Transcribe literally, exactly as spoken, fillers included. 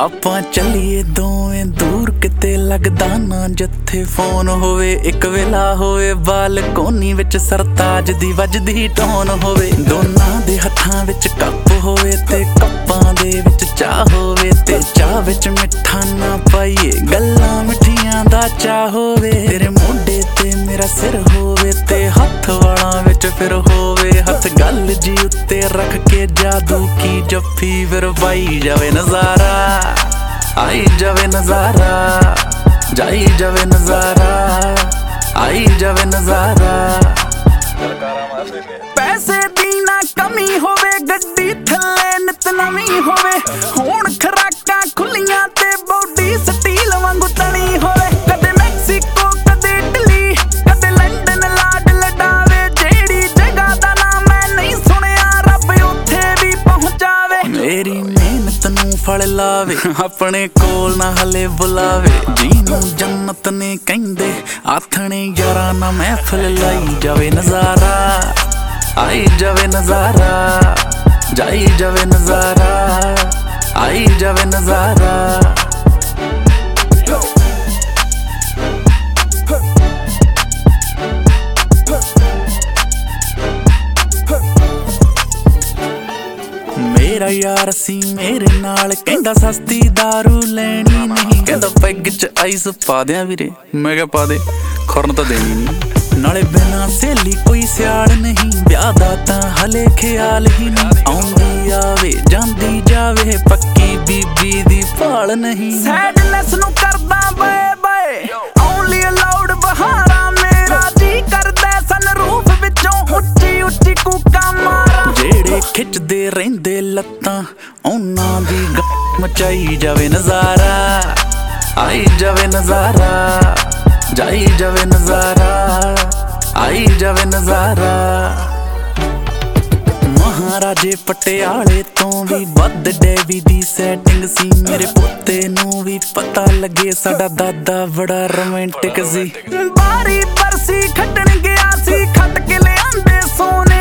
ਆਪਾਂ ਚੱਲੀਏ ਦੋਵੇਂ ਦੂਰ ਕਿਤੇ ਲੱਗਦਾ ਨਾ ਜਿੱਥੇ ਫੋਨ ਹੋਵੇ ਇੱਕ ਵੇਲਾ ਹੋਵੇ ਬਾਲਕੋਨੀ ਵਿੱਚ ਸਰਤਾਜ ਦੀ ਵੱਜਦੀ ਟੋਨ ਹੋਵੇ ਦੋਨਾਂ ਦੇ ਹੱਥਾਂ ਵਿੱਚ ਕੱਪ ਹੋਵੇ ਤੇ ਕੱਪਾਂ ਦੇ ਵਿੱਚ ਚਾਹ ਹੋਵੇ ਤੇ ਚਾਹ ਵਿੱਚ ਮਿੱਠਾ ਨਾ ਪਾਈਏ ਗੱਲਾਂ ਮਿੱਠੀਆਂ ਦਾ ਚਾਹ ਹੋਵੇ ਤੇਰੇ ਮੋਢੇ ਤੇ ਮੇਰਾ ਸਿਰ ਹੋਵੇ ਤੇ ਹੱਥ ਵਾਲਾਂ ਵਿੱਚ ਫਿਰ ਹੋਵੇ ਹੱਥ ਗੱਲ ਜੀ ਉੱਤੇ ਰੱਖ ਕੇ ਜਾਦੂ ਕੀ ਜੱਫੀ ਫਿਰ ਪਾਈ ਜਾਵੇ ਨਜ਼ਾਰਾ आई जावे नजारा जाई जावे नजारा आई जावे नजारा पैसे दी ना कमी होवे गड्डी थल्ले नित नवी होवे हुण खराकां खुलियां ते बॉडी स्टील वांगू तली होवे कदे मैक्सीको कदे इटली कदे लंडन लाड लडावे जेड़ी जगह दा नाम मैं नहीं सुनिया रब उत्थे भी पहुंचावे मेरी फल लावे अपने कोल ना हले बुलावे जीनू जन्नत ने कहंदे आथणे यारा ना महफिल लाई जावे नजारा आई जावे नजारा जाई जावे नजारा आई जावे नजारा मेरा यार सी मेरे नाल कहंदा सस्ती दारू लैनी नहीं कहंदा पैग च आइस पा दियां वीरे मैं क्या पा दे खुरन तां देनी नहीं नाले बिना सहेली कोई सियाल नहीं ब्याह दा तां हले ख्याल ही नहीं आउंदी आवे जांदी जावे पक्की बीबी दी भाल नहीं सैडनेस नू करदा बाए बाए ओनली अलाउड बहारा मेरा जी करदा सनरूफ विचों उच्ची उच्ची कूका मारा जेड़े खिचदे रहिंदे लत्तां उन्हां दी गम मचाई जावे नजारा आई जावे नजारा जाई जावे नजारा आई जावे नजारा महाराजे पटियाले तो भी वध डेवी दी सैटिंग सी मेरे पोते नू भी पता लगे साडा दादा बड़ा रोमांटिक सी बारी परसी खट्टण गया सी खट के ले आंदे सोने